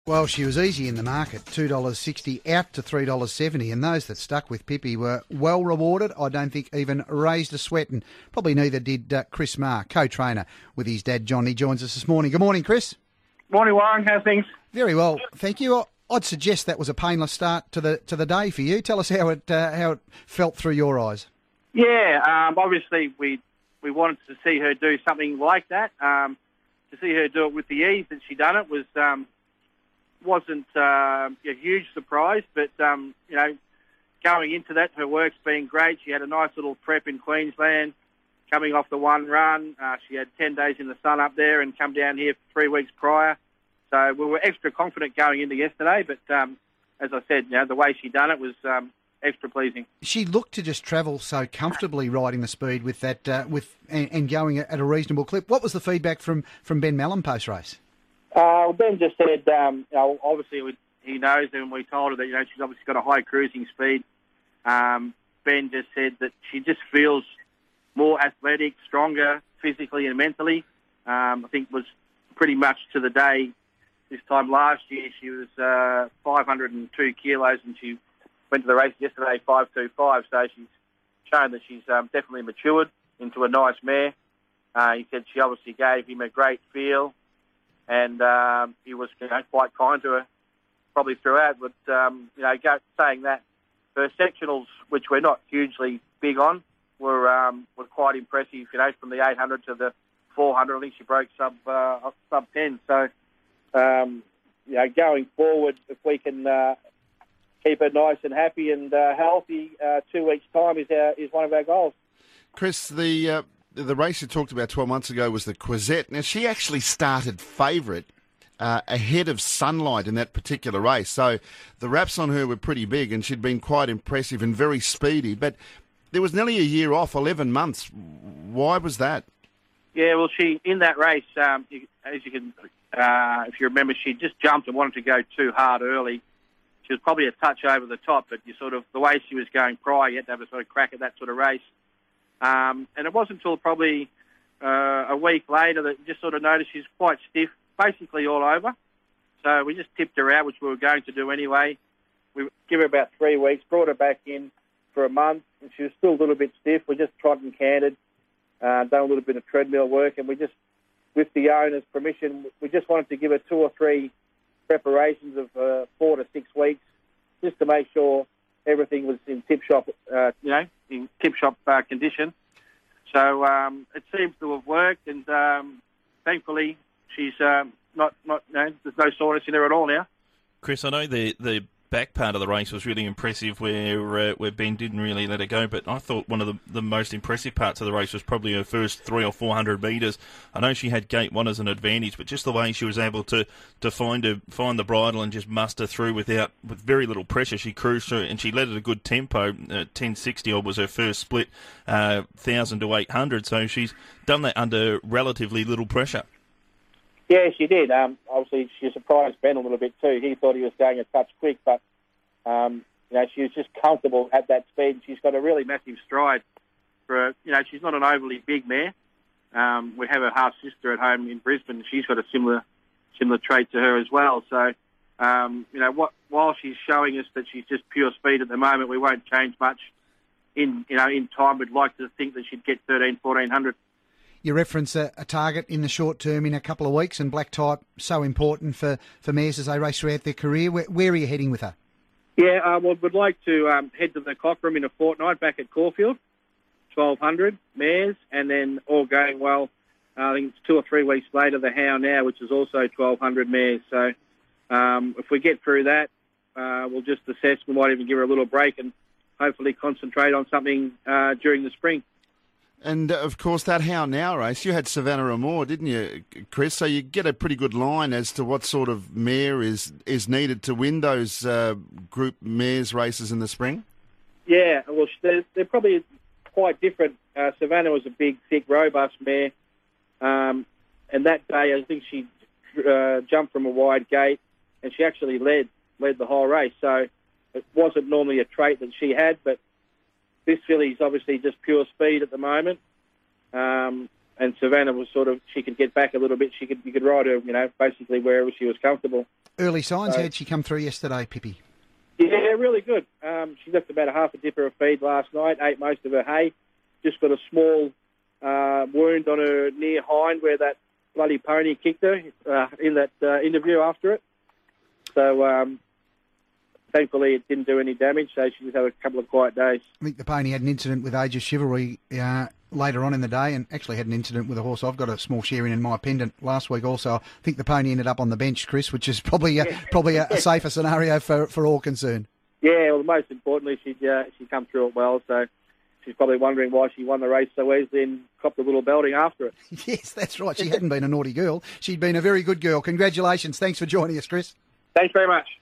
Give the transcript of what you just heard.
Well, she was easy in the market, $2.60 out to $3.70, and those that stuck with Pippi were well rewarded. I don't think even raised a sweat, and probably neither did Chris Marr, co-trainer with his dad John. He joins us this morning. Good morning, Chris. Morning, Warren. How's things? Very well, thank you. I'd suggest that was a painless start to the day for you. Tell us how it felt through your eyes. Yeah, obviously we wanted to see her do something like that. To see her do it with the ease that she done it wasn't a huge surprise, but going into that, her work's been great. She had a nice little prep in Queensland, coming off the one run. She had 10 days in the sun up there and come down here 3 weeks prior. So we were extra confident going into yesterday, but as I said, the way she done it was extra pleasing. She looked to just travel so comfortably riding the speed with that, and going at a reasonable clip. What was the feedback from Ben Mallon post-race? Ben just said, obviously he knows, and we told her that she's obviously got a high cruising speed. Ben just said that she just feels more athletic, stronger physically and mentally. I think was pretty much to the day. This time last year she was 502 kilos, and she went to the race yesterday 525. So she's shown that she's definitely matured into a nice mare. He said she obviously gave him a great feel. And he was quite kind to her probably throughout. But, saying that, her sectionals, which we're not hugely big on, were quite impressive, from the 800 to the 400. I think she broke sub 10. So, going forward, if we can keep her nice and happy and healthy, 2 weeks' time is one of our goals. Chris, the race you talked about 12 months ago was the Quezette. Now, she actually started favourite ahead of Sunlight in that particular race. So the raps on her were pretty big, and she'd been quite impressive and very speedy. But there was nearly a year off, 11 months. Why was that? Yeah, well, she, in that race, if you remember, she just jumped and wanted to go too hard early. She was probably a touch over the top, but the way she was going prior, you had to have a sort of crack at that sort of race. And it wasn't until probably a week later that you just sort of noticed she's quite stiff, basically all over. So we just tipped her out, which we were going to do anyway. We give her about 3 weeks, brought her back in for a month, and she was still a little bit stiff. We just trotted and cantered, done a little bit of treadmill work, and we just, with the owner's permission, we just wanted to give her 2 or 3 preparations of 4 to 6 weeks, just to make sure everything was in tip-top, in tip-top condition. So it seems to have worked, and thankfully she's there's no soreness in her at all now. Chris, I know the back part of the race was really impressive where Ben didn't really let her go, but I thought one of the most impressive parts of the race was probably her first 300 or 400 metres. I know she had gate one as an advantage, but just the way she was able to find the bridle and just muster through with very little pressure. She cruised through and she led at a good tempo. 1060 was her first split, 1,000 to 800, so she's done that under relatively little pressure. Yeah, she did. Obviously, she surprised Ben a little bit too. He thought he was going a touch quick, but she was just comfortable at that speed. She's got a really massive stride for she's not an overly big mare. We have her half sister at home in Brisbane. She's got a similar trait to her as well. So, while she's showing us that she's just pure speed at the moment, we won't change much. In time, we'd like to think that she'd get 1,1400. You reference a target in the short term in a couple of weeks, and black type so important for mares as they race throughout their career. Where are you heading with her? Yeah, we'd like to head to the Cochrane in a fortnight back at Caulfield, 1,200 mares, and then all going well, I think it's 2 or 3 weeks later, the How Now, which is also 1,200 mares. So if we get through that, we'll just assess. We might even give her a little break and hopefully concentrate on something during the spring. And, of course, that How Now race, you had Savannah Amore, didn't you, Chris? So you get a pretty good line as to what sort of mare is needed to win those group mares races in the spring? Yeah, well, they're probably quite different. Savannah was a big, thick, robust mare. And that day, I think she jumped from a wide gate, and she actually led the whole race. So it wasn't normally a trait that she had, but this filly's obviously just pure speed at the moment. and Savannah was sort of, she could get back a little bit. You could ride her, basically wherever she was comfortable. Early signs, how'd she come through yesterday, Pippi? Yeah, really good. She left about a half a dipper of feed last night, ate most of her hay, just got a small wound on her near hind where that bloody pony kicked her in that interview after it. So thankfully it didn't do any damage, so she just had a couple of quiet days. I think the pony had an incident with Age of Chivalry later on in the day, and actually had an incident with a horse I've got a small share in my pendant last week also. I think the pony ended up on the bench, Chris, which is probably a safer scenario for all concerned. Yeah, well, most importantly, she come through it well, so she's probably wondering why she won the race so easily and copped a little belting after it. Yes, that's right. She hadn't been a naughty girl. She'd been a very good girl. Congratulations. Thanks for joining us, Chris. Thanks very much.